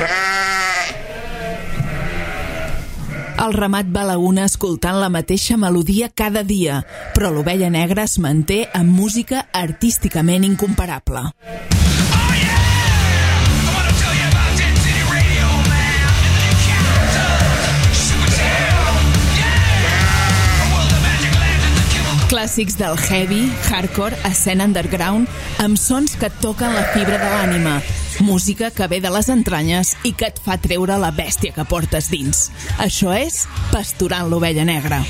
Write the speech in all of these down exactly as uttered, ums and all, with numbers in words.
El ramat va a la una escoltant la mateixa melodia cada dia, però l'Ovella Negra es manté amb música artísticament incomparable. Clàssics del heavy, hardcore, escena underground, amb sons que et toquen la fibra de l'ànima. Música que ve de les entranyes i que et fa treure la bèstia que portes dins. Això és Pasturant l'Ovella Negra.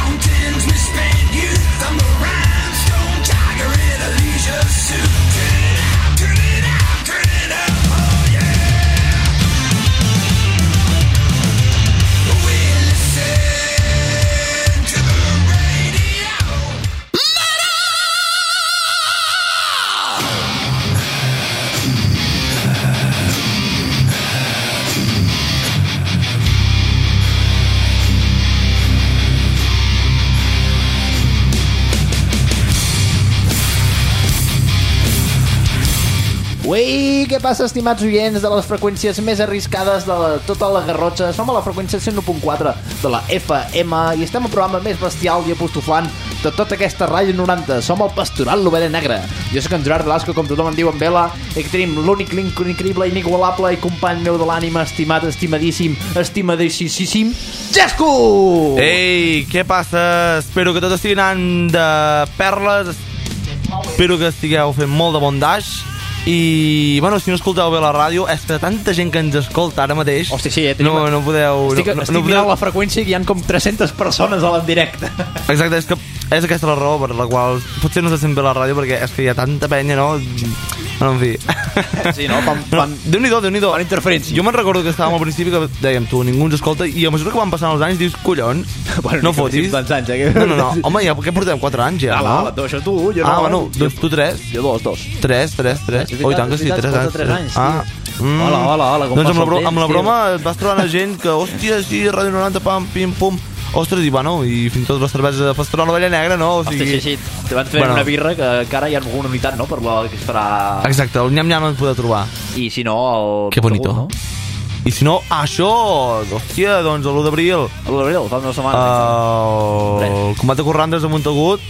Ui, què passa, estimats oients de les freqüències més arriscades de la, tota la Garrotxa? Som a la freqüència cent u punt quatre de la F M i estem al programa més bestial i apostoflant de tota aquesta ràdio noranta. Som el Pastoral l'Ovella Negra. Jo soc en Gerard Velasco, com tothom em diu en vela, i que tenim l'únic, l'increïble, inigualable i company meu de l'ànima, estimat, estimadíssim, estimadíssim, Jesco! Ei, què passa? Espero que tot estigui anant de perles. Espero que estigueu fent molt de bon daix. I, bueno, si no escolteu bé la ràdio, és que tanta gent que ens escolta ara mateix. Hòstia, sí, eh? Tenim... No, no podeu... Estic, no, estic no mirant podeu... la freqüència i hi ha com tres-centes persones a l'endirecte. Exacte, és que és aquesta la raó per la qual potser no se sent bé la ràdio, perquè és que hi ha tanta penya, no? Bueno, en fi. Sí, no? Fan, fan... No, Déu-n'hi-do, Déu-n'hi-do. Fan interferència. Jo me'n recordo que estàvem al principi que dèiem, tu, ningú ens escolta, i a mesura que van passant els anys dius, collons, bueno, no fotis. Anys, eh? No, no, no, home, ja, què portem? quatre anys ja, ah, no? Va, això tu, jo no. Ah, bueno, doncs tu tres. Jo dos, dos. Tres, tres, tres. Oh, i tant que sí, tres anys. tres anys, ah. Mm. Hola, hola, hola, com doncs amb la, temps, amb la broma et vas trobant gent que, hòstia, sí, Ràdio noranta, pam, pim, pum. Ostres, i bueno, i fins i tot la cervesa de Pastoral l'Ovella Negra, no? O sigui... Hòstia, sí, sí, te van fer bueno. Una birra que encara hi ha alguna unitat, no? Per la que es farà... Exacte, el nyam-nyam ens podeu trobar. I si no, el... Que bonito. No? I si no, això, hòstia, doncs l'u d'abril. L'u d'abril, fa una setmana. Uh, el combat de corrandes a Montagut.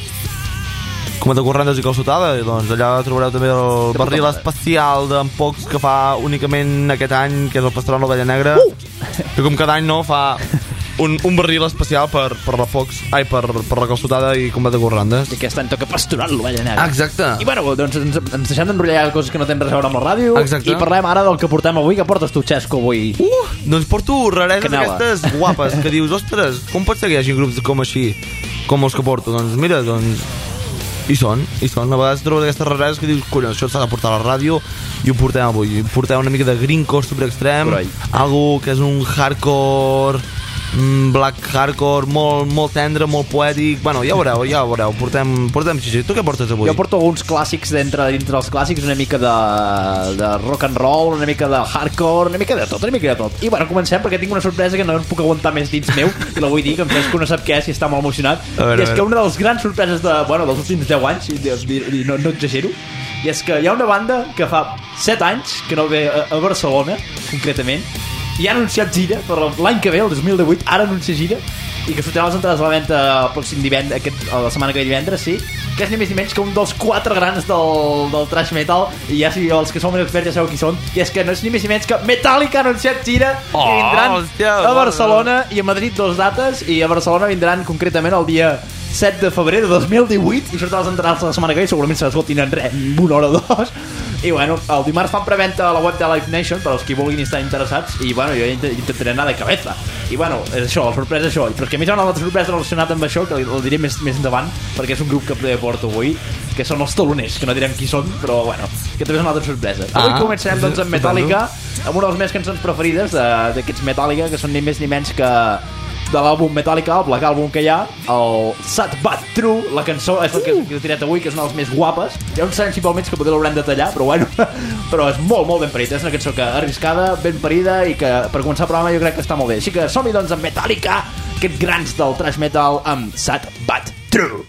Combat de corrandes i calçotada. I doncs allà trobareu també el barril especial d'en Pocs que fa únicament aquest any, que és el Pastoral l'Ovella Negra. Uh! Que com cada any, no, fa... Un, un barril especial per, per la Fox, ai, per, per la calçotada i combat de corrandes. I aquest any toca Pastoral l'Ovella Negra. Exacte. I bueno, doncs ens, ens deixem d'enrotllar coses que no tenen res a veure amb la ràdio. Exacte. I parlem ara del que portem avui. Què portes tu, Xesco, avui? Uh, doncs porto rareses Canela. Aquestes guapes que dius, ostres, com pot ser que hi hagi grups com així, com els que porto? Doncs mira, doncs... I són, i són. A vegades trobes aquestes rareses que dius, collons, això s'ha de portar a la ràdio i ho portem avui. Portem una mica de greencore super extrem, algo que és un hardcore... black hardcore, molt, molt tendre, molt poètic. Bueno, ja ho veureu, ja ho veureu. Portem, portem xixi. Tu què portes avui? Jo porto alguns clàssics d'entre dintre els clàssics, una mica de, de rock and roll, una mica de hardcore, una mica de tot, una mica de tot. I bueno, comencem perquè tinc una sorpresa que no em puc aguantar més dins meu i la vull dir, que em fes que no sap què és i està molt emocionat. Veure, I és que una de les grans sorpreses de, bueno, dels últims deu anys, i, i, i no, no exagero, i és que hi ha una banda que fa set anys que no ve a, a Barcelona, concretament, i ha anunciat gira per l'any que ve, el dos mil divuit, ara anuncia gira, i que sortiran les entrades a la venda el pròxim divendres, aquest, la setmana que ve divendres, sí, que és ni més ni menys que un dels quatre grans del, del thrash metal, i ja si els que som més experts ja sabeu qui són, i és que no és ni més ni menys que Metallica ha anunciat gira, oh, i vindran hòstia, a Barcelona i a Madrid dos dates, i a Barcelona vindran concretament el dia set de febrer de dos mil divuit, i sortiran les entrades la setmana que ve, segurament s'esgotin en res, en una hora o dos. I bueno, el dimarts fan preventa a la web de Live Nation per als que vulguin estar interessats, i bueno, jo intentaré anar de cabeza. I bueno, és això, la sorpresa és això. Però és que a més hi ha una altra sorpresa relacionada amb això, que el diré més, més endavant, perquè és un grup que porto avui, que són els taloners, que no direm qui són, però bueno, que també és una altra sorpresa. Ah, avui començarem doncs amb Metallica, amb una de les més cançons preferides d'aquests Metallica, que són ni més ni menys que de l'àlbum Metallica, el Black Album que hi ha, el Sad But True, la cançó és el que he tirat avui, que és una de les més guapes. Hi ha uns principalment que potser l'haurem de tallar, però bueno, però és molt, molt ben parida. És una cançó que arriscada, ben parida, i que per començar el programa jo crec que està molt bé. Així que som-hi doncs amb Metallica, aquests grans del thrash metal, amb Sad But True.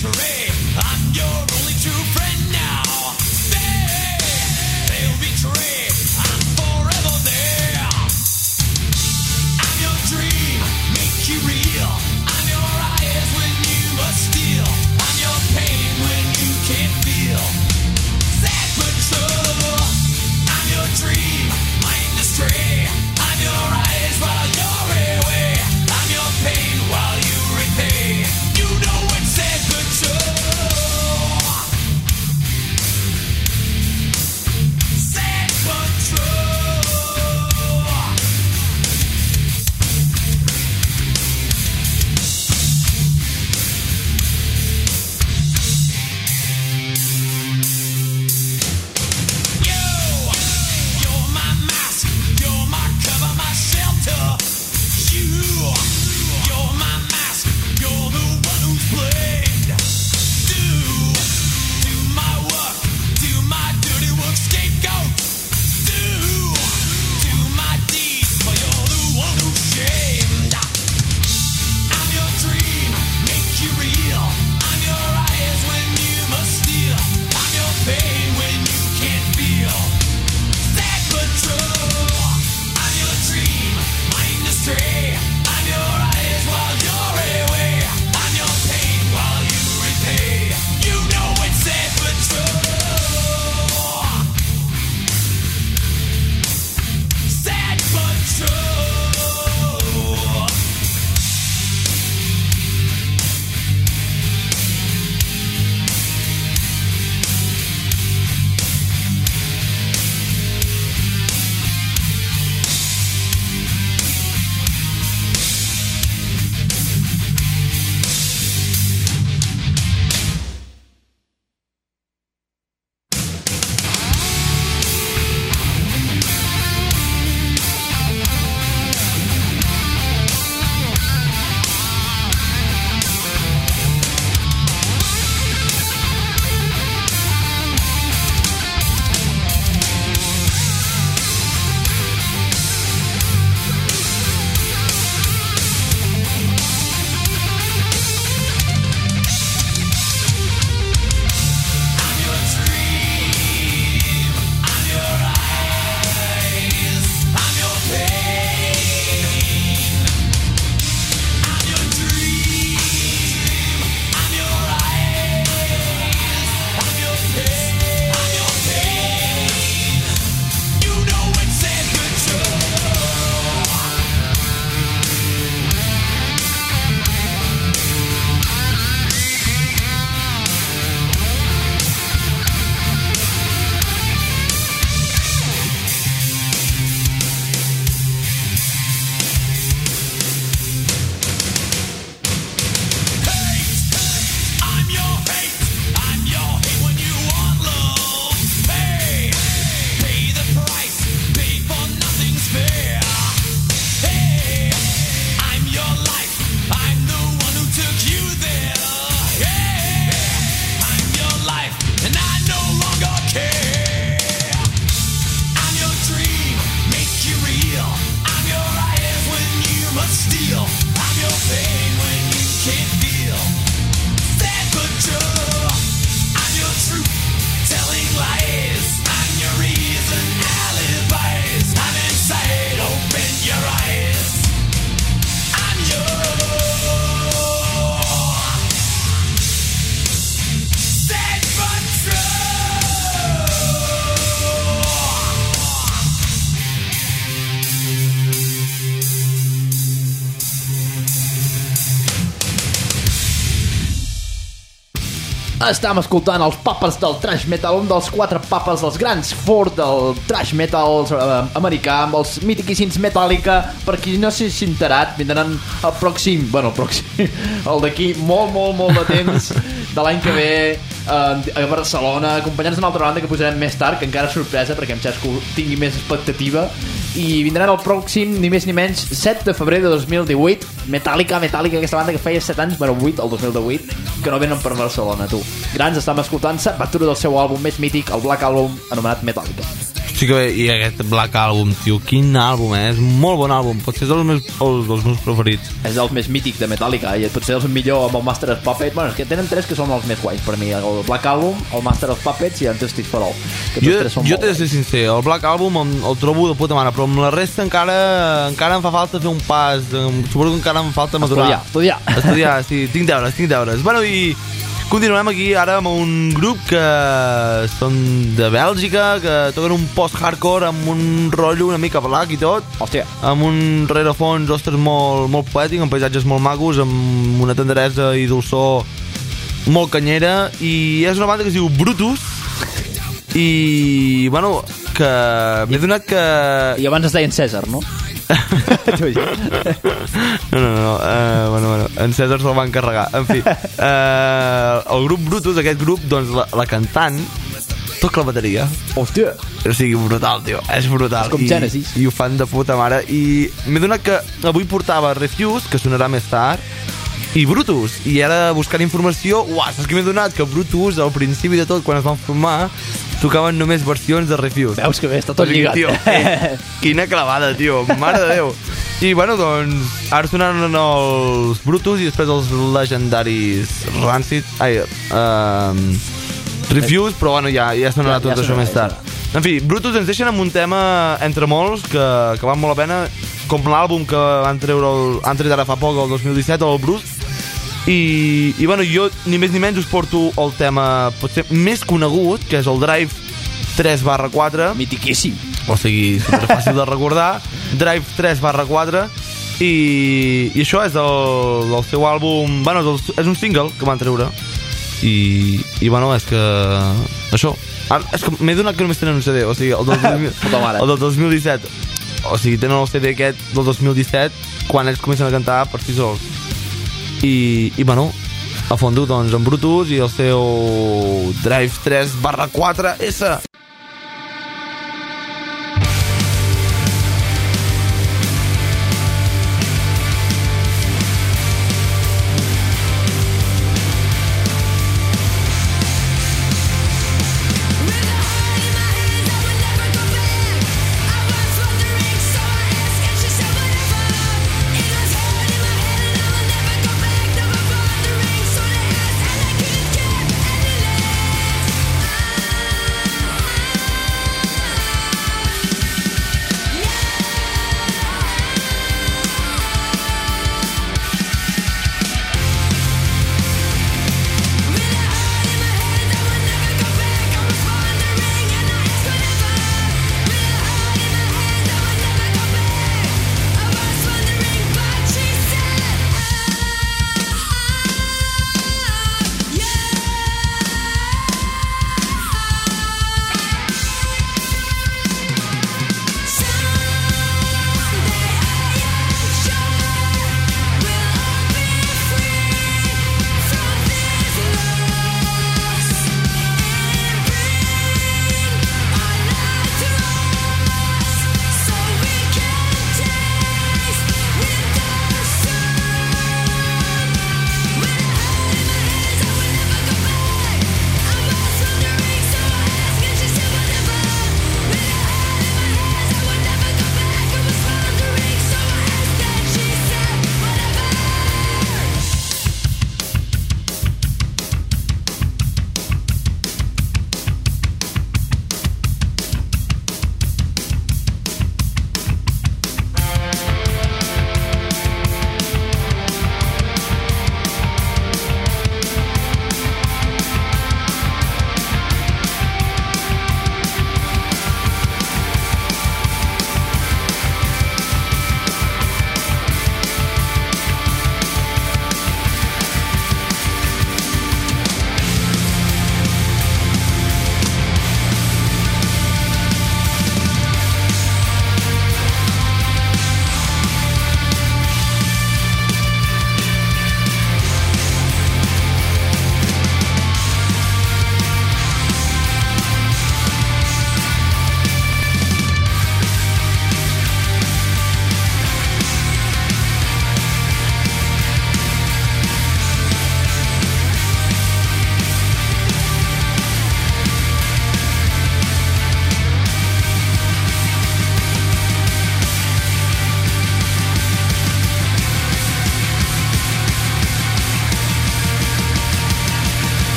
Estem escoltant els papes del thrash metal, un dels quatre papes, els grans four del thrash metal eh, americà, amb els mitiquíssims Metallica. Per qui no s'hi hagi enterat, vindran el pròxim, bueno, el pròxim, el d'aquí molt, molt, molt de temps, de l'any que ve, eh, a Barcelona, acompanyant-nos d'una altra banda que posarem més tard, que encara és sorpresa perquè em Xesco tingui més expectativa, i vindran el pròxim, ni més ni menys, set de febrer de dos mil divuit. Metallica, Metallica, aquesta banda que feia set anys, bueno, vuit, el dos mil divuit, que no venen per Barcelona, tu. Grans, estem escoltant Sabatura del seu àlbum més mític, el Black Album, anomenat Metallica. Sí que bé, i aquest Black Album, tio, quin àlbum, eh? És un molt bon àlbum, potser és dels meus, els, dels meus preferits. És dels més mítics de Metallica, i potser és el millor amb el Master of Puppets. Bueno, és que tenen tres que són els més guais per mi, el Black Album, el Master of Puppets i el Justice for All. Jo, jo t'he de ser sincer, el Black Album el, el trobo de puta mare, però amb la resta encara encara em fa falta fer un pas, suposo que encara em falta madurar. Estudiar, estudiar. Estudiar, sí, tinc deures, tinc deures. Bueno, i continuem aquí ara amb un grup que són de Bèlgica, que toquen un post-hardcore amb un rotllo una mica black i tot. Hòstia. Amb un rerefons, ostres, molt, molt poètic, amb paisatges molt macos, amb una tendresa i dolçor molt canyera, i és una banda que es diu Brutus, i, bueno, que m'he donat que... I abans es deien Cèsar, no? no, no, no, uh, bueno, bueno, en Cèsar se'l va encarregar. En fi, uh, el grup Brutus, aquest grup, doncs la, la cantant toca la bateria. Hòstia. O sigui, brutal, tio, és brutal. És com I, Genesis. I ho fan de puta mare. I m'he donat que avui portava Refuse, que sonarà més tard, i Brutus, i ara buscant informació, uah, saps que m'he donat? Que Brutus, al principi de tot, quan es van formar, tocaven només versions de Refuse. Veus que bé, està tot lligat. Tio, eh, quina clavada, tio, mare de Déu. I bueno, doncs, ara sonaran els Brutus i després els legendaris Rancid, ai, um, Refuse, però bueno, ja, ja sonarà ja, tot ja això més tard. En fi, Brutus ens deixen amb un tema entre molts que, que val molt la pena, com l'àlbum que van treure el, han tret ara fa poc, el dos mil disset, el Bruce. I, i bueno, jo ni més ni menys us porto el tema potser més conegut, que és el Drive tres barra quatre. Mitiquíssim. O sigui, superfàcil de recordar. Drive tres barra quatre. I, i això és el, el seu àlbum, bueno, és, el, és un single que van treure. I, i bueno, és que això, ara, és que m'he donat que només tenen un C D, o sigui, el del, el del dos mil disset, o sigui, tenen el C D aquest del dos mil disset quan ells comencen a cantar per si sols. I, i bueno, a fondo, doncs, en Brutus i el seu Drive tres barra quatre S.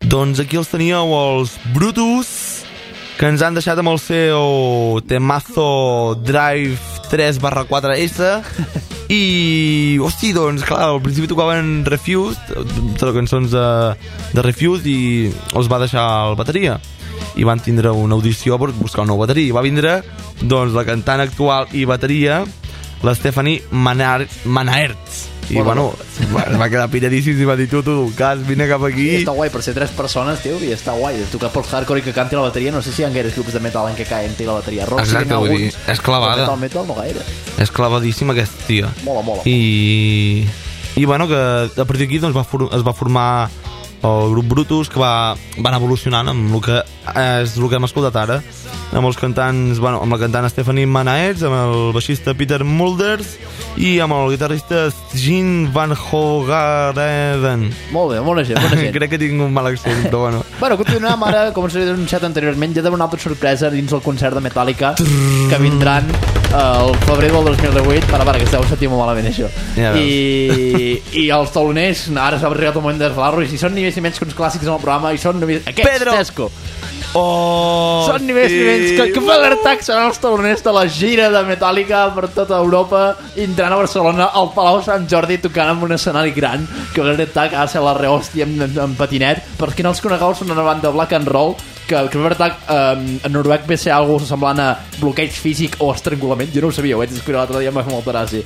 Doncs aquí els teníeu, els Brutus, que ens han deixat amb el seu temazo Drive tres barra quatre esse. I, hosti, doncs, clar, al principi tocaven Refused, les cançons de, de Refused, i els va deixar el bateria. I van tindre una audició per buscar un nou bateria. I va vindre, doncs, la cantant actual i bateria, la Stephanie Manaerts. I, bueno, va, va quedar piradíssim i va dir, tu, tu, cas, vine cap aquí. I està guai, per ser tres persones, tio, i està guai. Tocar pel hardcore i que canti la bateria, no sé si hi ha gaires grups de metal en què canti la bateria. Rock, exacte, vull dir, és clavada. Metal, metal, no gaire. És clavadíssima aquesta tia. Mola, mola. I, i bueno, que a partir d'aquí doncs, va for, es va formar el grup Brutus, que va, van evolucionant amb el que és el que hem escoltat ara, amb els cantants, bueno, amb la cantant Stephanie Manaerts, amb el baixista Peter Mulders i amb el guitarrista Jean Van Hogaren. Molt bé, bona gent, bona gent. Crec que tinc un mal accent, però bueno. Bueno, continuem ara, com us he anunciat anteriorment, ja tenim una altra sorpresa dins el concert de Metallica que vindran el febrer del dos mil divuit. Para, para, que esteu sentint molt malament això. Ja I, i els tauloners, ara s'ha arribat el moment de desvelar-los, i si són ni més ni menys que uns clàssics en el programa, i són només aquests, Pedro. Tesco. Oh, Són ni més ni menys que, que Feathertag seran els taloners de la gira de Metallica per tota Europa, i entrant a Barcelona al Palau Sant Jordi tocant amb un escenari gran, que Feathertag ha de ser la rehòstia en, en, en patinet. Per qui no els conegueu, són una banda black and roll que, que Feathertag eh, en noruec ve ser algo semblant a bloqueig físic o estrangulament. Jo no ho sabia, ho vaig descobrir l'altre dia, m'ha fet molta gràcia.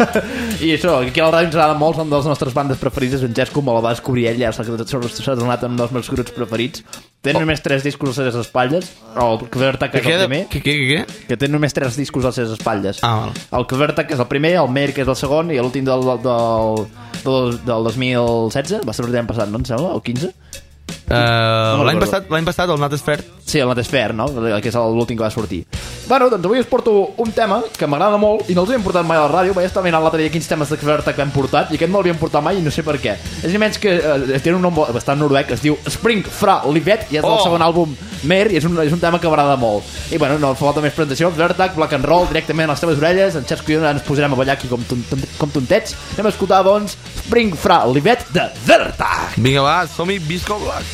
I això, aquí a la ràdio ens agrada molt, són dels nostres bandes preferides. En Jess, com la va descobrir ell, ja s'ha donat amb dels meus grups preferits. Tenen oh. només tres discos a les seves espatlles. El Feathertag, que és el primer. Què, què, què? Que tenen només tres discos a les seves espatlles. Ah, val. El Feathertag, que és el primer, el Mer, que és el segon, i l'últim del, del, del, del, del dos mil setze. Va ser l'any passat, no em sembla? O quinze? Uh, no l'any passat, l'any passat el Not is Fair. Sí, el Not is Fair, no? Que és l'últim que va sortir. Bueno, doncs avui us porto un tema que m'agrada molt i no els havíem portat mai a la ràdio. Vaig estar mirant l'altre dia quins temes de Feathertag que hem portat i aquest no l'havíem portat mai i no sé per què. És ni menys que eh, té un nom bastant noruec, es diu Spring fra Livet i és del oh. segon àlbum Mer, i és un, és un tema que m'agrada molt. I bueno, no fa falta més presentació. Feathertag, black and roll, directament a les teves orelles. En Xesco i jo ens posarem a ballar aquí com, ton, ton, com tontets. Anem a escoltar, doncs, Spring fra Livet de Feathertag. Vinga, va, som-hi, Visco Black.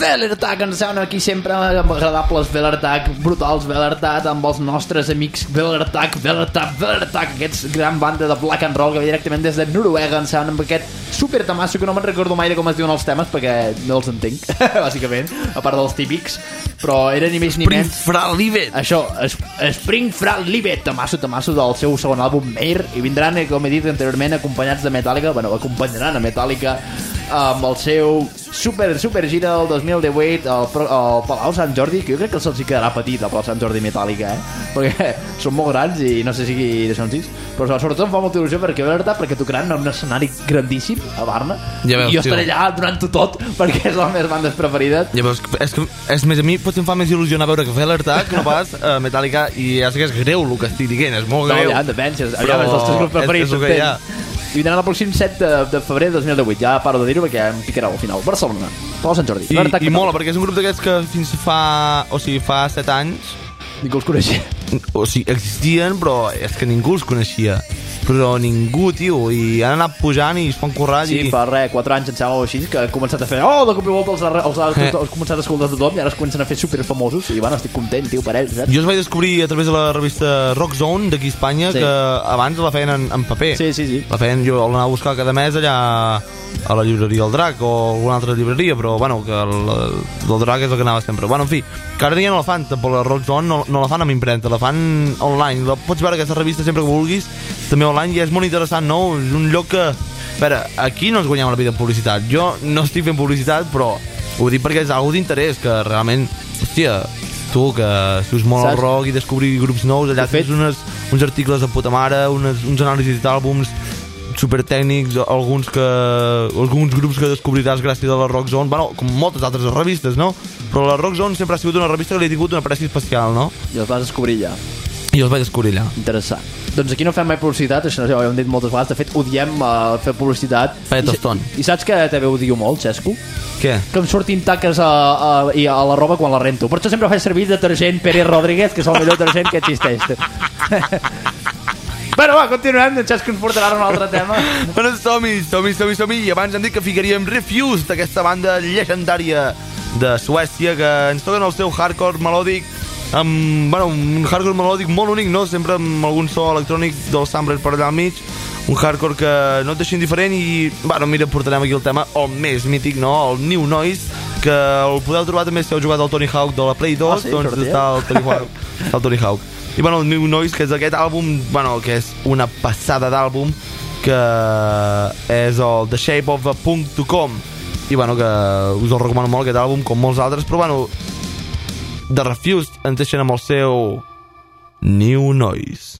Velertag, ens sembla aquí sempre agradables Velertag, brutals Velertag, amb els nostres amics Velertag, Velertag, Velertag, aquests gran banda de black and roll que ve directament des de Noruega, ens sembla, amb aquest super tamasso que no me'n recordo mai de com es diuen els temes perquè no els entenc, bàsicament, a part dels típics, però era ni més ni Spring menys... Fralivet. Això, es, Spring Fralivet, tamasso, tamasso del seu segon àlbum, Mair, i vindran, com he dit anteriorment, acompanyats de Metallica, bueno, acompanyaran a Metallica amb el seu super, super gira del dos mil divuit al, al Palau Sant Jordi, que jo crec que se'ls hi quedarà petit al Palau Sant Jordi Metallica, eh? Perquè són molt grans i no sé si de són sis, però sobretot em fa molta il·lusió perquè, la veritat, perquè tocaran en un escenari grandíssim a Barna, ja veus, i jo estaré allà donant-ho tot perquè és la meva bandes preferides. Ja veus, és que és més a mi potser em fa més il·lusió anar a veure que Velertag que no pas uh, Metallica, i ja sé que és greu el que estic dient, és molt greu. No, ja, depèn, si és, però és dels teus grups preferits, és, és que hi ha. I vindran el pròxim set de, de febrer de dos mil divuit. Ja paro de dir-ho perquè em picarà al final. Barcelona, Palau Sant Jordi. I, i mola, perquè és un grup d'aquests que fins fa... O sigui, fa set anys... Ningú els coneixia. O sigui, existien, però és que ningú els coneixia. Però ningú, tio, i han anat pujant i es fan currar. Sí, i... fa res, quatre anys, em sembla, o així, que han començat a fer, oh, de cop i volta els, els, els, els, els, els començat a escoltar tothom i ara es comencen a fer superfamosos i, bueno, estic content, tio, per ells, saps? Jo els vaig descobrir a través de la revista Rock Zone d'aquí a Espanya, sí. Que abans la feien en, en paper. Sí, sí, sí. La feien, jo l'anava a buscar cada mes allà a la llibreria El Drac o alguna altra llibreria, però, bueno, que el, el Drac és el que anava sempre. Bueno, en fi, que ara ja no la fan, tampoc la Rock Zone no, no la fan amb impremta, la fan online. La, pots veure aquesta revista sempre que vulguis, també online, i és molt interessant, no? És un lloc que... A veure, aquí no ens guanyem la vida en publicitat. Jo no estic fent publicitat, però ho dic perquè és algo d'interès, que realment, hòstia, tu, que si us mola el rock i descobrir grups nous, allà tens unes, uns articles de puta mare, unes, uns anàlisis d'àlbums super tècnics, alguns que alguns grups que descobriràs gràcies a la Rock Zone, bueno, com moltes altres revistes, no? Però la Rock Zone sempre ha sigut una revista que li ha tingut una apreci especial, no? I els vas descobrir ja. I els vaig descobrir allà. Interessant. Doncs aquí no fem mai publicitat, això ja ho hem dit moltes vegades, de fet odiem uh, fer publicitat. Feia tostón. I, I saps que també odio molt, Xesco? Què? Que em surtin taques a, a, a, a la roba quan la rento. Per això sempre faig servir detergent Pérez Rodríguez, que és el millor detergent que existeix. Bueno, va, continuem, en Xesco ens portarà un altre tema. Bueno, som-hi, som-hi, som-hi, som-hi. I abans hem dit que ficaríem Refused, aquesta banda llegendària de Suècia, que ens toquen el seu hardcore melòdic, amb, bueno, un hardcore melòdic molt únic, no? Sempre amb algun so electrònic del Sambre per allà al mig, un hardcore que no et deixa indiferent. I, bueno, mira, portarem aquí el tema, el més mític, no? El New Noise, que el podeu trobar també si heu jugat al Tony Hawk de la Play dos, ah, sí, doncs està el Tony Hawk, el Tony Hawk. I, bueno, el New Noise, que és aquest àlbum, bueno, que és una passada d'àlbum, que és el The Shape of a Punk to Come. I, bueno, que us el recomano molt, aquest àlbum, com molts altres, però, bueno, The Refused ens deixen amb el seu New Noise.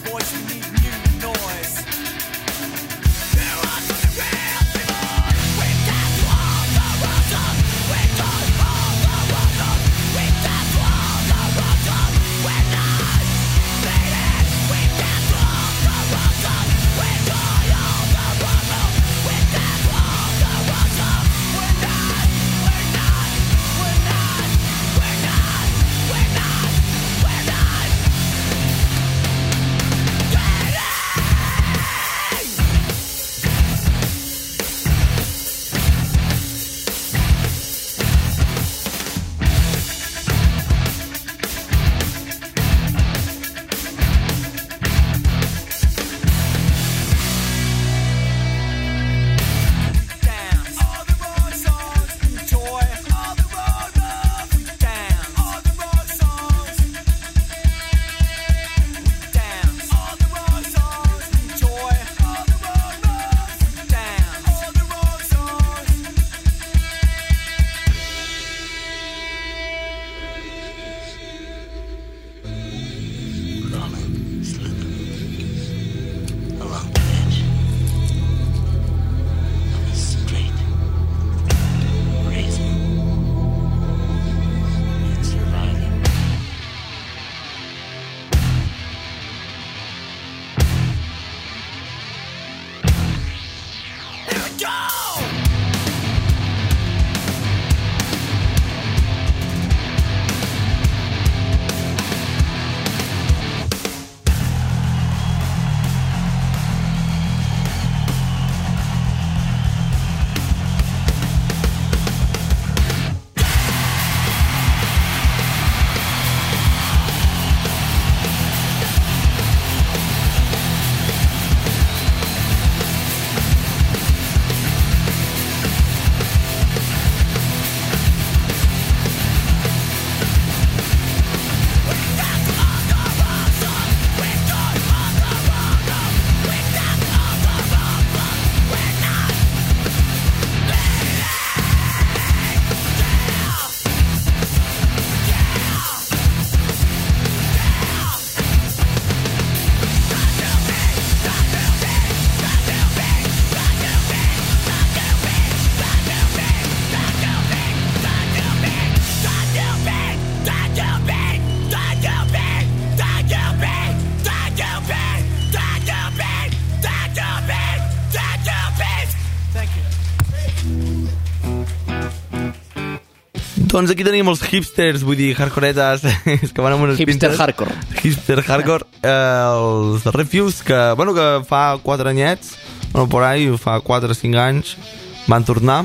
Doncs aquí tenim els hipsters, vull dir, hardcoretes, que van amb unes Hipster pintes. hardcore. Hipster hardcore. Eh, els Refuse, que, bueno, que fa quatre anyets, bueno, por ahí, fa quatre o cinc anys, van tornar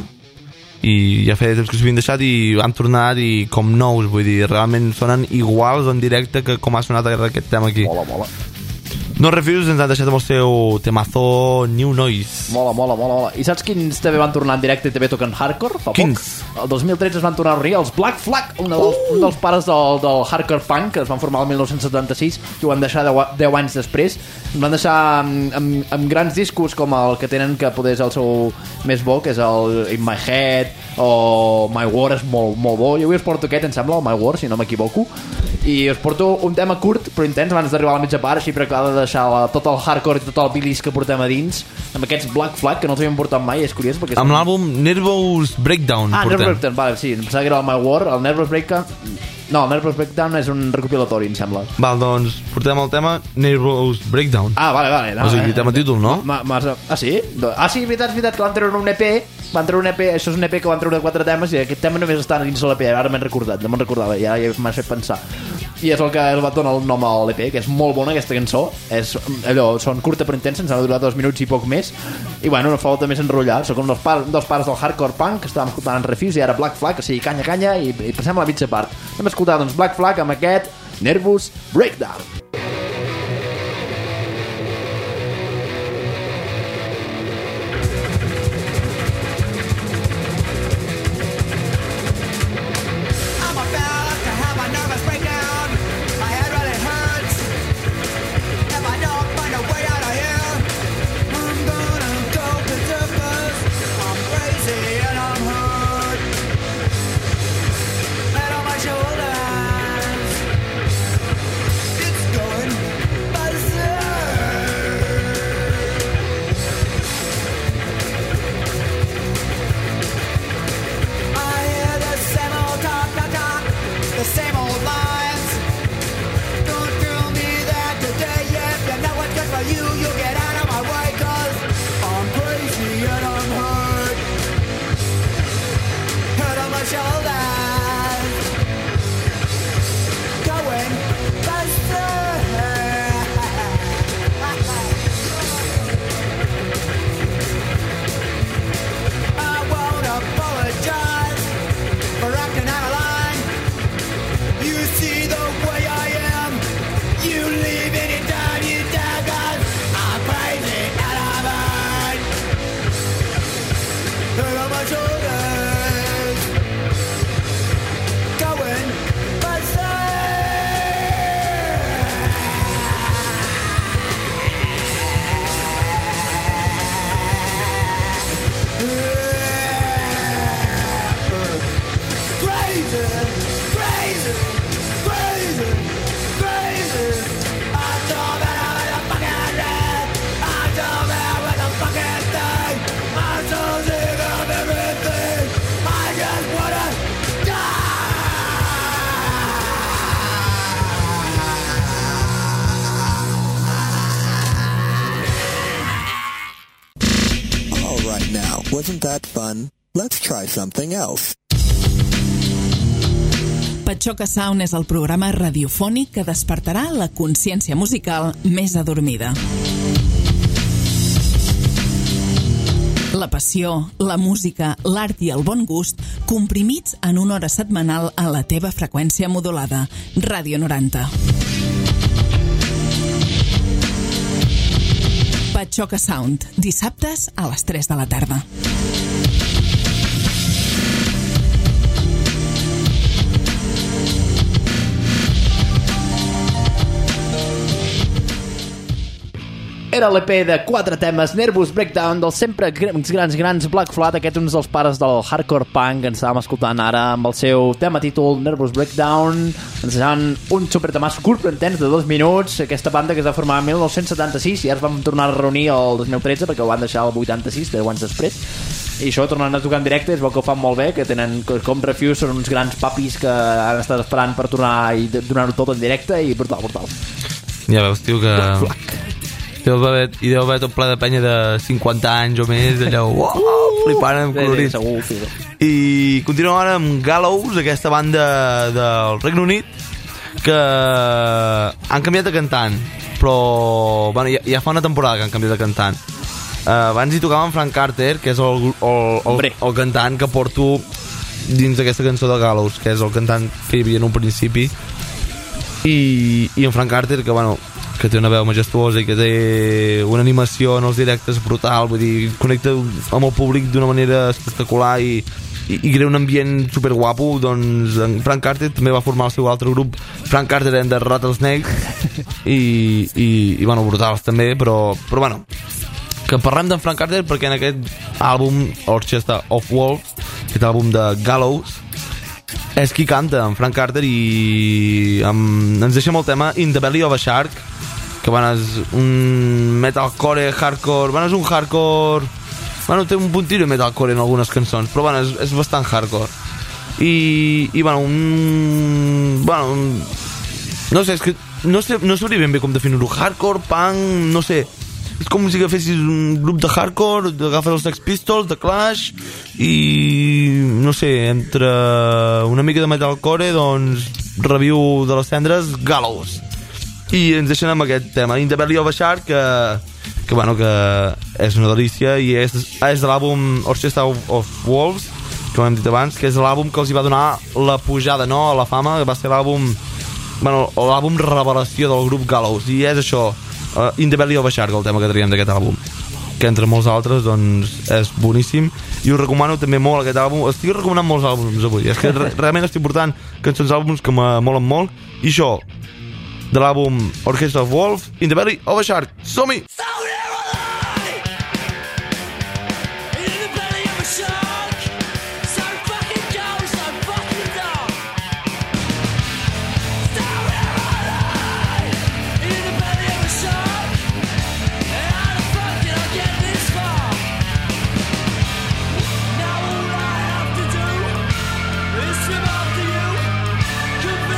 i ja feia temps que s'havien deixat i han tornat i com nous, vull dir, realment sonen iguals en directe que com ha sonat aquest tema aquí. Mola, mola. No Refuse ens han deixat amb el seu temazo New Noise. Mola, mola, mola, mola. I saps quins també van tornar en directe i també toquen hardcore? Fa Quins? Poc? El dos mil tretze es van tornar a reunir els Black Flag, un dels, uh! un dels pares del, del hardcore punk, que es van formar el dinou setanta-sis, i ho van deixar deu anys després. Ens van deixar amb, amb, amb grans discos com el que tenen, que poder és el seu més bo, que és el In My Head, o My War, és molt, molt bo. Jo avui us porto aquest, em sembla, el My War, si no m'equivoco. I us porto un tema curt però intens abans d'arribar a la mitja part, així per acabar de deixar la, tot el hardcore i tot el bilis que portem a dins amb aquests Black Flag que no els havíem portat mai, és curiós perquè amb són... l'àlbum Nervous Breakdown ah, portem. Nervous Breakdown, vale, sí, em pensava que era el My War. El Nervous Breakdown no, el Nervous Breakdown és un recopilatori, em sembla. Val, doncs portem el tema Nervous Breakdown. Ah, vale, vale, no, o sigui, tema títol, no? Ma, ma, ah, sí? Ah, sí, veritat, veritat, que van treure un E P van treure un E P, això és un E P que van treure quatre temes i aquest tema només està dins de l'E P, ara m'he recordat, no me'n recordava, ja, ja m'ha fet pensar. I és el que el va donar el nom a l'E P, que és molt bona aquesta cançó, és allò, són curta però intensa, ens ha durat dos minuts i poc més, i bueno, no falta més enrotllar, són com dos, par, dos pares del hardcore punk que estàvem escoltant en Refuse i ara Black Flag, o sigui, canya, canya, i, i passem a la mitja part. Hem escoltat doncs Black Flag amb aquest Nervous Breakdown. It's Wasn't that fun? Let's try something else. Patxoca Sound és el programa radiofònic que despertarà la consciència musical més adormida. La passió, la música, l'art i el bon gust comprimits en una hora setmanal a la teva freqüència modulada. Ràdio noranta. Patxoca Sound, dissabtes a les tres de la tarda. Era l'E P de quatre temes, Nervous Breakdown, dels sempre grans, grans, grans Black Flag, aquest un dels pares del hardcore punk que ens estàvem escoltant ara amb el seu tema títol Nervous Breakdown, ens deixaven un supertemàs curt però intens de dos minuts, aquesta banda que es va formar en mil nou-cents setanta-sis i ara es van tornar a reunir el dos mil tretze perquè ho van deixar el vuitanta-sis, deu anys després, i això tornant a tocar en directe, es veu que ho fan molt bé, que tenen com Refuse, són uns grans papis que han estat esperant per tornar i donar-ho tot en directe i brutal, brutal. Ja veus, tio, que... Deu haver, I deu haver tot ple de penya de cinquanta anys o més, allò, uau, flipant amb colorits. Sí, sí, I continuem ara amb Gallows, aquesta banda del Regne Unit, que han canviat de cantant, però bueno, ja, ja fa una temporada que han canviat de cantant. Uh, abans hi tocaven Frank Carter, que és el, el, el, el cantant que porto dins d'aquesta cançó de Gallows, que és el cantant que hi havia en un principi, i, i en Frank Carter, que bueno, que té una veu majestuosa i que té una animació en els directes brutal, vull dir, connecta amb el públic d'una manera espectacular i, i, i crea un ambient superguapo. Doncs en Frank Carter també va formar el seu altre grup, Frank Carter and the Rattlesnakes, i, i, i bueno, brutals també, però, però bueno, que parlem d'en Frank Carter perquè en aquest àlbum, Orchestra of Wolves, aquest àlbum de Gallows, és qui canta, en Frank Carter, i amb, ens deixem el tema In the Belly of a Shark, que bueno, és un metalcore, hardcore, bueno, és un hardcore, bueno, té un puntillo de metalcore en algunes cançons, però bueno, és, és bastant hardcore. I, i bueno, un... bueno, un, no sé, és que no, sé, no sabria ben bé com definir-ho, hardcore, punk, no sé, és com si agafessis un grup de hardcore, agafes els Sex Pistols, de Clash, i no sé, entre una mica de metalcore, doncs reviu de les cendres Gallows. I ens deixem amb aquest tema, In the Belly of a Shark, que, que, bueno, que és una delícia, i és, és de l'àlbum Orchestra of, of Wolves, com hem dit abans, que és l'àlbum que els hi va donar la pujada, no?, a la fama, que va ser l'àlbum, bueno, l'àlbum revelació del grup Gallows, i és això, uh, In the Belly of a Shark, el tema que traiem d'aquest àlbum, que entre molts altres, doncs, és boníssim, i us recomano també molt aquest àlbum. Estic recomanant molts àlbums avui, és que re realment estic portant cançons àlbums que me molen molt, i això, de l'àlbum Orchestra of Wolves, In the Belly of a Shark. Som-hi!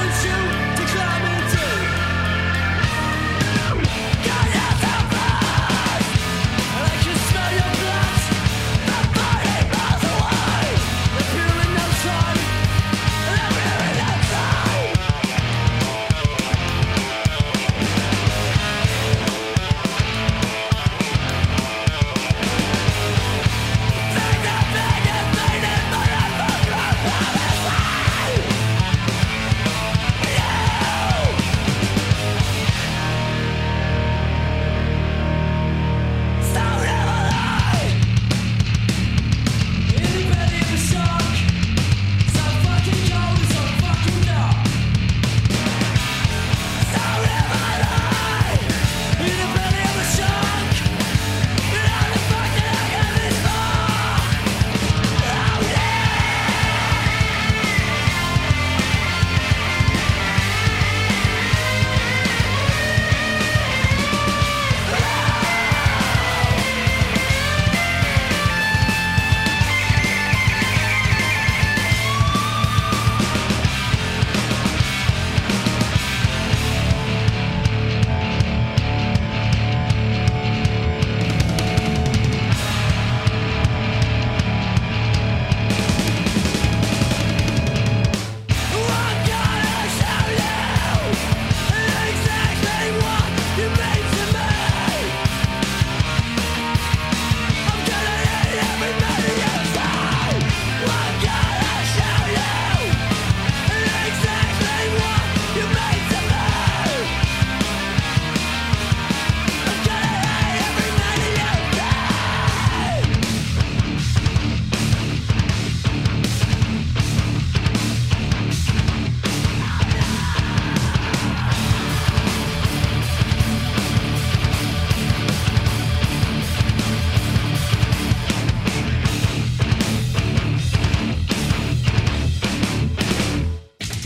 Got yourself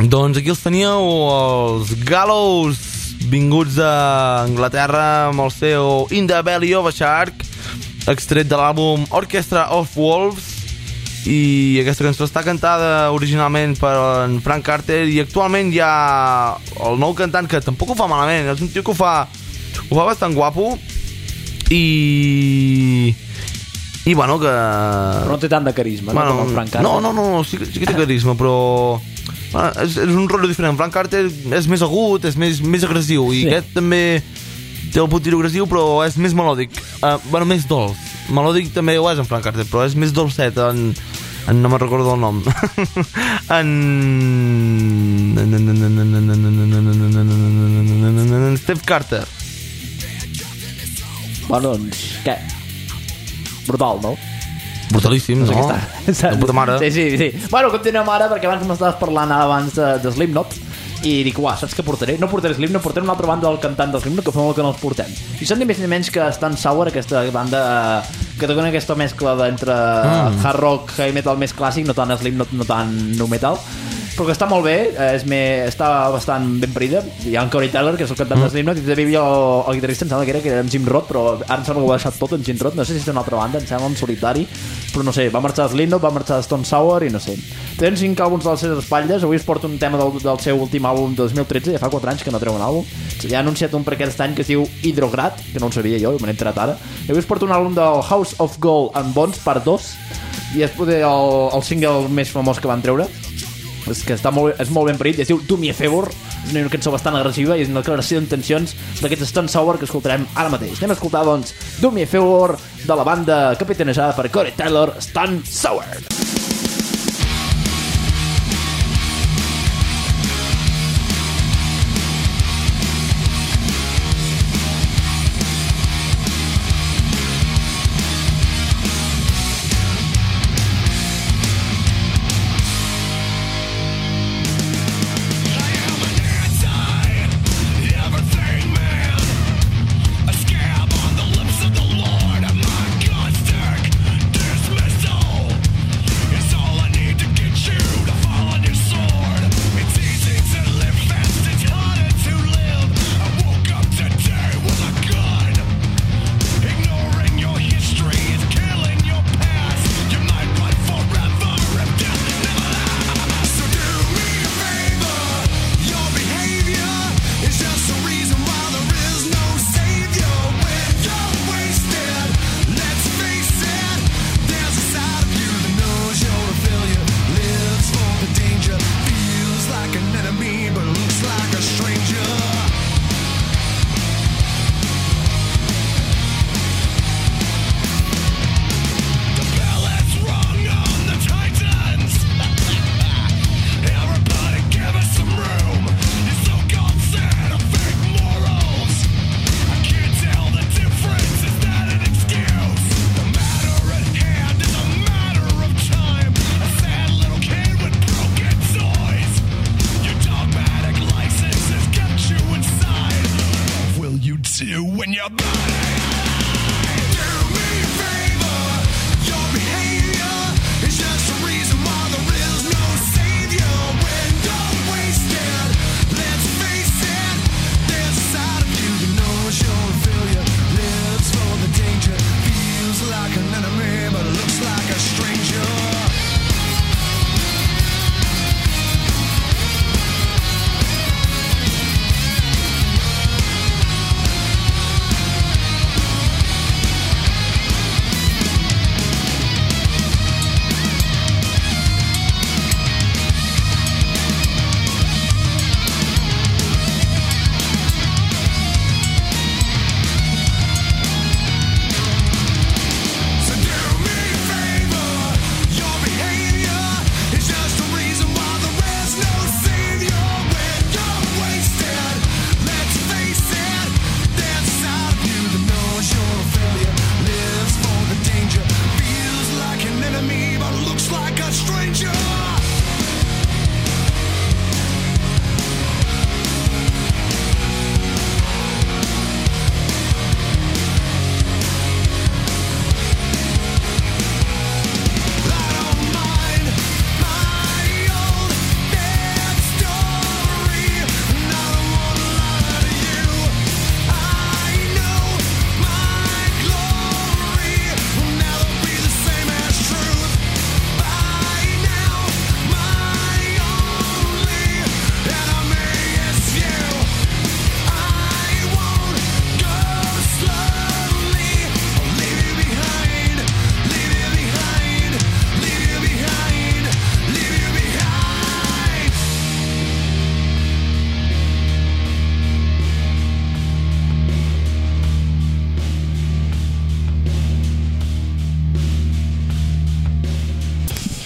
Doncs aquí els teníeu, els Gallows, vinguts a Anglaterra amb el seu In the Belly of a Shark, extret de l'àlbum Orchestra of Wolves, i aquesta cançó està cantada originalment per en Frank Carter, i actualment hi ha el nou cantant, que tampoc ho fa malament, és un tio que ho fa, ho fa bastant guapo, i... i bueno, que... Però no té tant de carisma, bueno, no, com el Frank Carter. No, no, no, sí, sí que té carisma, però... Bueno, és, és un rotllo diferent. Frank Carter és més agut, és més, més agressiu, i sí. Aquest també té el punt tiro agressiu, però és més melòdic, uh, bueno, més dolç. Melòdic també ho és en Frank Carter, però és més dolcet en, en no me'n recordo el nom. en... Steve Carter. Bueno, doncs, què? Brutal, no? Brutalíssim, no? no? De puta mare. Sí, sí, sí. Bueno, continuem ara, perquè abans m'estaves parlant abans de, de Slipknot, i dic, uah, saps què portaré? No portaré Slipknot, portaré una altra banda del cantant de Slipknot, que fa molt que no els portem. I són ni més ni menys que Stan Sour, aquesta banda que toquen aquesta mescla d'entre mm. hard rock, heavy metal més clàssic, no tant Slipknot, no tant nu metal, però que està molt bé, és més, està bastant ben parida. Hi ha en Corey Taylor, que és el cantant mm. de Slipknot, i també hi havia el, el guitarrista, em sembla que era, que era en Jim Roth, però ara em sembla que ho ha deixat tot en Jim Roth, no sé si és una altra banda, em sembla en solitari, però no sé, va marxar a Slipknot, va marxar a Stone Sour i no sé. Tenen cinc àlbums de les seves espatlles, avui us porto un tema del, del seu últim àlbum de dos mil tretze, ja fa quatre anys que no treu un àlbum, ja ha anunciat un per aquest any que es diu Hydrograd, que no en sabia jo, me n'he entrat ara, i avui us porto un àlbum del House of Gold and Bones, part dos, i és poder el, el single més famós que van treure, és que està molt, és molt ben parit, i es diu Do Me a Favor, és una cançó bastant agressiva i és una declaració d'intencions d'aquest Stone Sour que escoltarem ara mateix. Anem a escoltar, doncs, Do Me a Favor de la banda capitanejada per Corey Taylor, Stone Sour.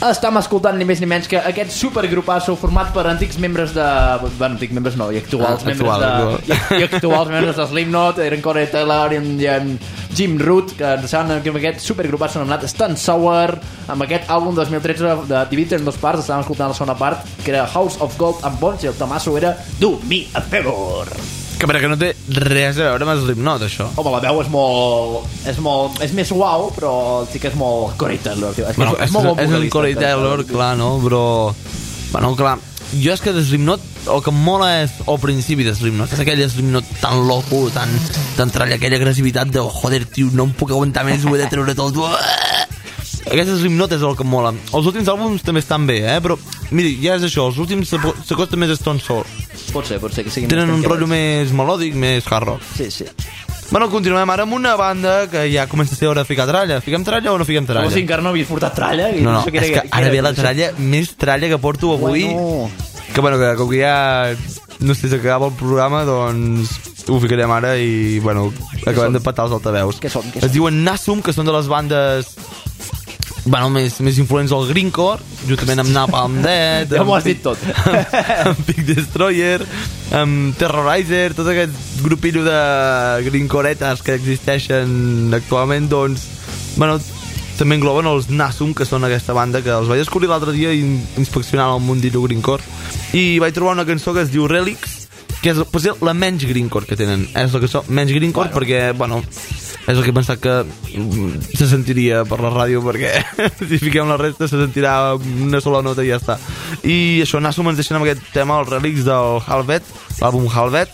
estem escoltant ni més ni menys que aquest supergrupasso format per antics membres de... Bueno, antics membres no, i actuals Ah, membres actual, de... I, I actuals membres de Slipknot, eren Corey Taylor i en, i en Jim Root, que ens saben que amb aquest supergrupasso anomenat Stan Sour, amb aquest àlbum dos mil tretze de dividit en dos parts, estàvem escoltant la segona part, que era House of Gold and Bones, i el temasso era Do Me a Favor. Que perquè no té res a veure amb Slipknot, això. Home, la veu és molt... És, molt, és més suau, però sí que és molt Corey Taylor. Tio. És, Bueno, és, és, molt bon és el vocalista, Corey que- Taylor, clar, no? Però... Bueno, clar, jo és que de Slipknot el que em mola és el principi de Slipknot, és aquell Slipknot tan loco, tan, tan tralla, aquella agressivitat de joder, tio, no em puc aguantar més, ho he de treure tot. Aquest Slipknot és el que em mola. Els últims àlbums també estan bé, eh? Però, miri, ja és això, els últims s'acosta més a Stone Sour. Pot ser, pot ser que siguin Tenen més un rotllo tranquil·lets. més melòdic, més hard rock. Sí, sí. Bueno, continuem ara amb una banda que ja comença a ser hora de ficar tralla. Fiquem tralla o no fiquem tralla? O sigui, encara no havies portat tralla? I No, no, sé què és era- que què ara era ve la això. tralla més tralla que porto avui. Bueno. Que bueno, que com que ja no sé si acabava el programa, doncs ho ficarem ara i, bueno, acabem de petar els altaveus. Què són? Què Es són? diuen Nasum, que són de les bandes, bueno, més, més influents del greencore, juntament amb Napalm Death, Ja m'ho amb has dit tot. amb Big Destroyer, amb Terrorizer, tot aquest grupillo de greencoretes que existeixen actualment, doncs, bueno, també engloben els Nasum, que són aquesta banda que els vaig descobrir l'altre dia inspeccionant el mundillo greencore, i vaig trobar una cançó que es diu Relics, que és potser la menys greencore que tenen. És la cançó menys greencore bueno. perquè, bueno, és el que he pensat que mm, se sentiria per la ràdio, perquè si fiquem la resta se sentirà una sola nota i ja està. I això, Nasum ens deixen amb aquest tema, els Relics del Halvet, l'àlbum Halvet,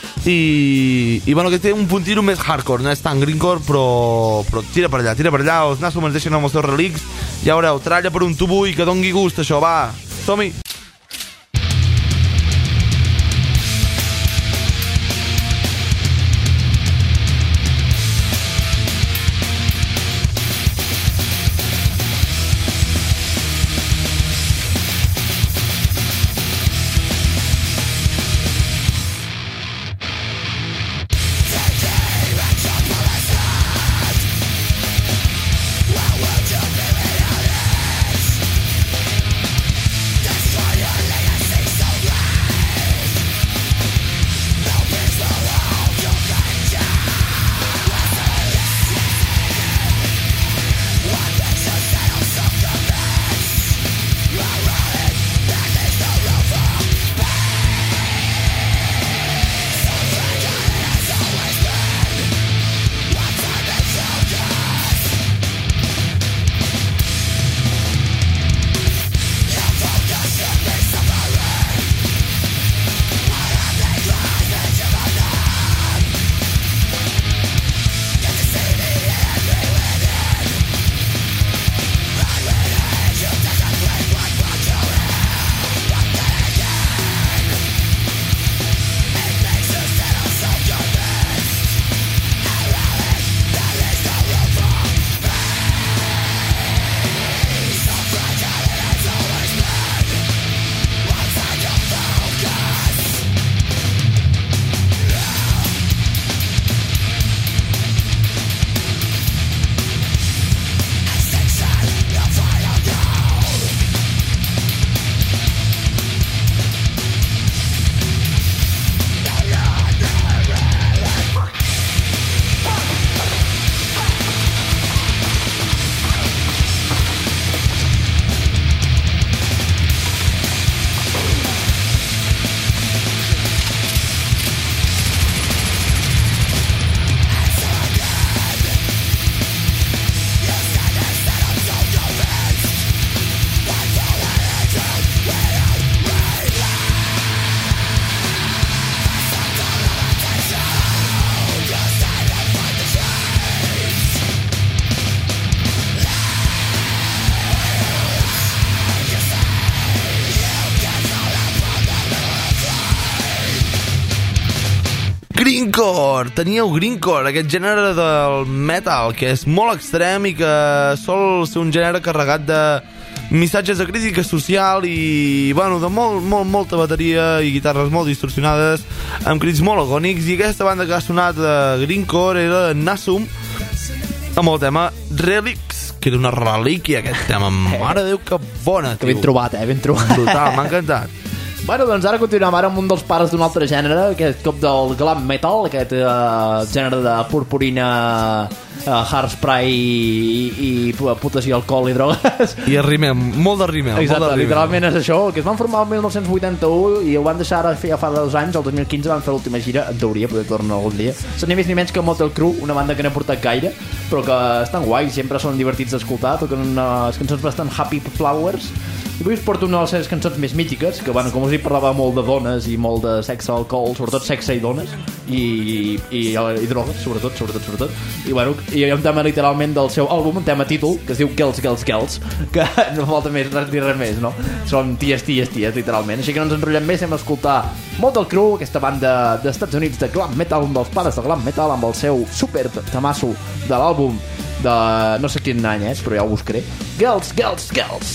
i, i bueno, que té un puntino més hardcore, no és tan greencore, però, però tira per allà, tira per allà, els Nasum ens deixen amb els seus Relics, ja veureu, tralla per un tubo i que dongui gust això, va, som-hi! Greencore, teníeu Greencore, aquest gènere del metal que és molt extrem i que sol ser un gènere carregat de missatges de crítica social i, bueno, de molt, molt, molta bateria i guitarres molt distorsionades amb crits molt agònics, i aquesta banda que ha sonat de Greencore era Nasum amb el tema Relics, que era una relíquia aquest tema, mare de Déu, que bona, Que tio. ben trobat, eh? Ben trobat. Brutal, m'ha encantat. Bueno, doncs ara continuem ara amb un dels pares d'un altre gènere, aquest cop del glam metal, aquest uh, gènere de purpurina, uh, hairspray i, i putes i alcohol i drogues. I el rímel, molt de rímel. Exacte, molt de rímel. literalment és això, que es van formar el mil nou-cents vuitanta-u i ho van deixar ara ja fa dos anys, el dos mil quinze van fer l'última gira, en teoria, poder tornar algun dia. Són ni més ni menys que Motley Crue, una banda que no ha portat gaire, però que estan guais, sempre són divertits d'escoltar, toquen unes cançons bastant happy flowers. I avui us porto una de les seves cançons més mítiques, que, bueno, com us he dit, parlava molt de dones i molt de sexe, alcohol, sobretot sexe i dones, i, i, i drogues, sobretot, sobretot, sobretot. I, bueno, hi ha un tema literalment del seu àlbum, un tema títol, que es diu Girls, Girls, Girls, que no falta més, res, dir res més, no? Són ties, ties, ties, literalment. Així que no ens enrotllem més, hem d'escoltar Motley Crue, aquesta banda dels Estats Units de glam metal, un dels pares de glam metal, amb el seu super tamasso de l'àlbum de no sé quin any és, però ja ho buscaré. Girls, Girls, Girls.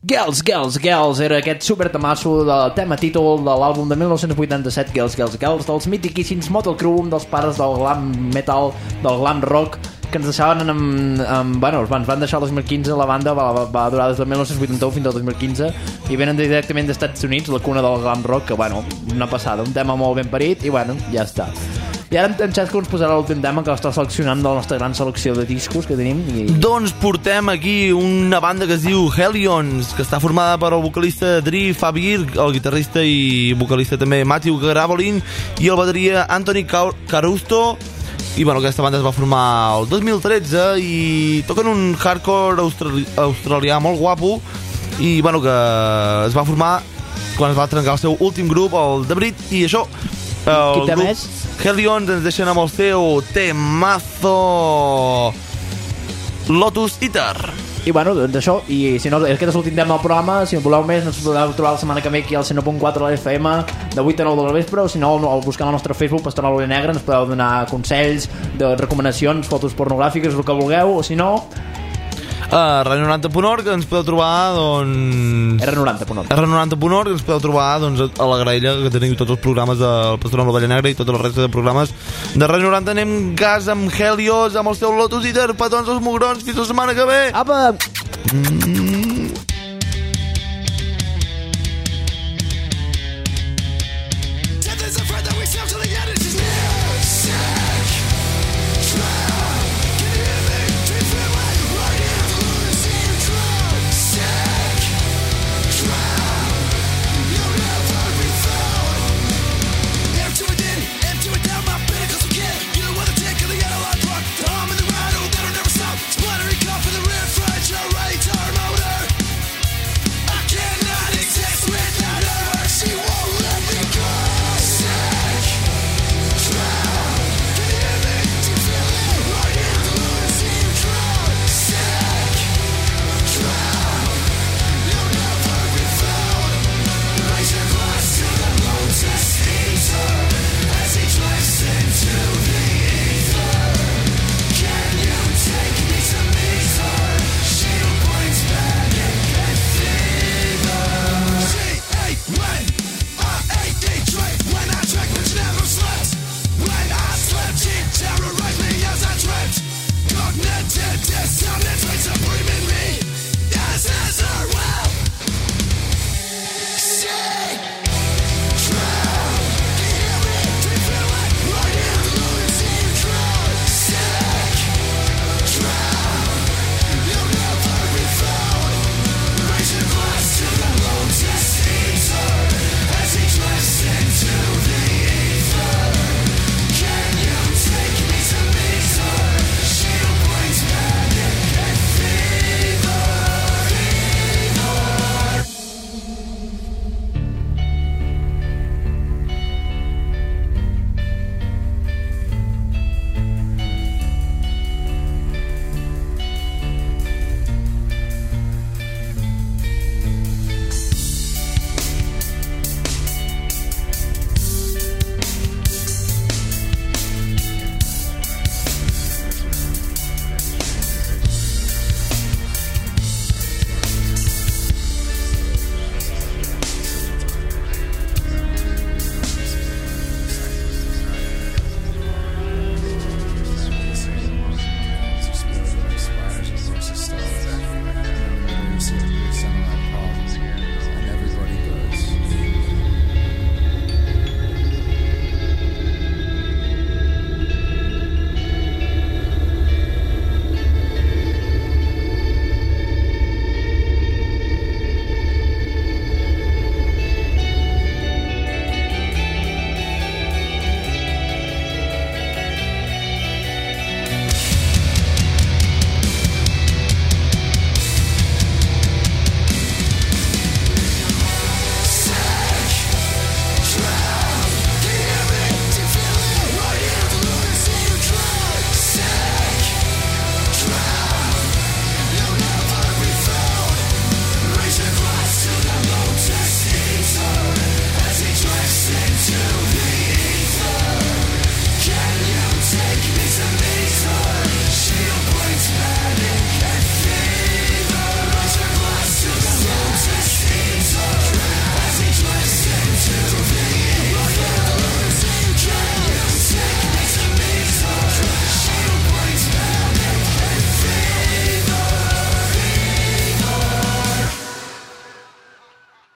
Girls, Girls, Girls era aquest supertamasso del tema títol de l'àlbum de mil nou-cents vuitanta-set, Girls, Girls, Girls, dels mitiquíssims Motley Crue, un dels pares del glam metal, del glam rock, que ens deixaven amb, amb bueno, ens van deixar el dos mil quinze, la banda va, va durar des del mil nou-cents vuitanta-u fins al dos mil quinze i venen directament dels Estats Units, la cuna del glam rock, que bueno, una passada, un tema molt ben parit i bueno, ja està. I ara en Xesco ens posarà l'últim tema que l'està seleccionant de la nostra gran selecció de discos que tenim. I... Doncs portem aquí una banda que es diu Hellions, que està formada per el vocalista Dri Fabir, el guitarrista i vocalista també Matthew Gravelin i el bateria Anthony Carusto. I bueno, aquesta banda es va formar el dos mil tretze i toquen un hardcore australi australià molt guapo i bueno, que es va formar quan es va trencar el seu últim grup, el The Brit, i això el grup més? Hellions ens deixen amb el seu temazo Lotus Eater. I bueno, doncs això, i si no, aquest és l'últim tema del programa, si en voleu més ens podeu trobar la setmana que ve aquí al cent u punt quatre de l'F M de vuit a nou del vespre, o si no, al buscar el nostre Facebook Pastoral Oller Negra ens podeu donar consells, de recomanacions, fotos pornogràfiques, el que vulgueu, o si no a R noranta punt org ens podeu trobar doncs... R noranta punt org R noranta punt org ens podeu trobar doncs, a la graella que teniu tots els programes del Pastoral amb l'Ovella Negra i tota la resta de programes de R noranta. Anem gas amb Helios, amb el seu Lotus Eater, petons els mugrons, fins la setmana que ve. Apa! Mm. Cognitive dissonance, waits to bring me. Yes, yes, sir.